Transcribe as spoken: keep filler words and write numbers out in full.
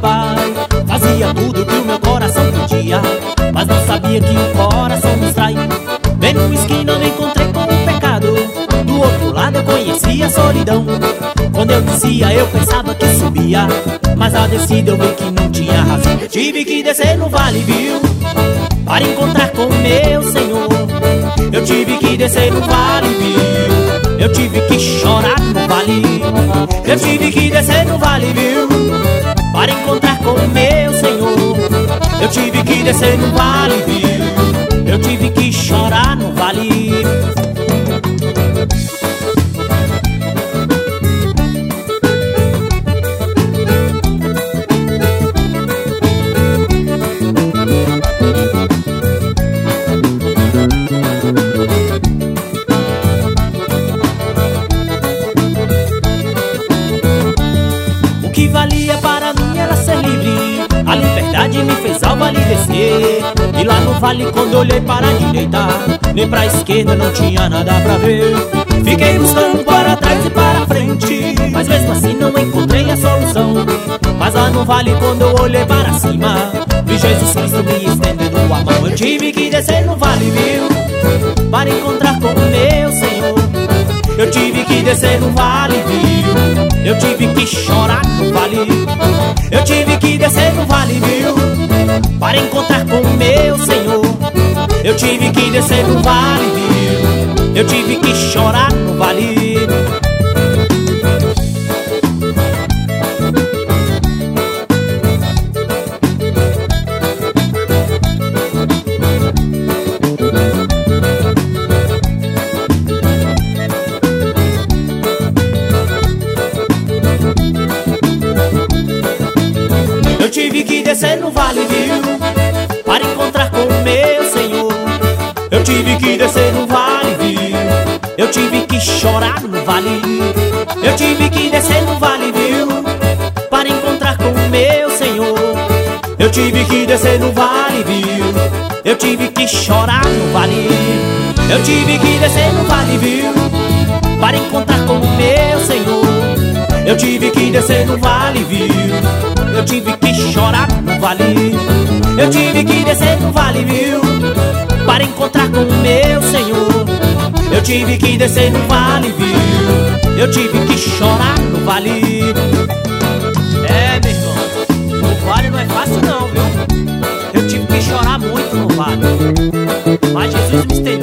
Pai. Fazia tudo que o meu coração pedia, mas não sabia que o coração nos trai. Bem numa esquina eu me encontrei com o pecado, do outro lado eu conhecia a solidão. Quando eu descia eu pensava que subia, mas a descida eu vi que não tinha razão. Eu tive que descer no vale, viu, para encontrar com o meu Senhor. Eu tive que descer no vale, viu, eu tive que chorar no vale. Eu tive que descer no vale, viu, para encontrar com o meu Senhor. Eu tive que descer no vale, viu, eu tive que chorar no vale. O que valia para mim era ser livre, a liberdade me fez ao vale descer. E lá no vale quando olhei para a direita, nem para a esquerda não tinha nada pra ver. Fiquei buscando para trás e para frente, mas mesmo assim não encontrei a solução. Mas lá no vale quando eu olhei para cima, vi Jesus Cristo me estendendo a mão. Eu tive que descer no vale, viu, para encontrar com o meu Senhor. Eu tive que descer no vale, viu, eu tive que chorar no vale. Eu tive que descer no vale, viu, para encontrar com o meu Senhor. Eu tive que descer no vale, viu, eu tive que chorar no vale. Eu tive que descer no vale, viu, para encontrar com o meu Senhor. Eu tive que descer no vale, viu, eu tive que chorar no vale. Eu tive que descer no vale, viu, para encontrar com o meu Senhor. Eu tive que descer no vale, viu, eu tive que chorar no vale. Eu tive que descer no vale, viu, para encontrar com o meu Senhor. Eu tive que descer no vale, viu, eu tive que chorar no vale. Eu tive que descer no vale, viu, para encontrar com o meu Senhor. Eu tive que descer no vale, viu, eu tive que chorar no vale. É, meu irmão, o vale não é fácil não, viu. Eu tive que chorar muito no vale, mas Jesus me estendeu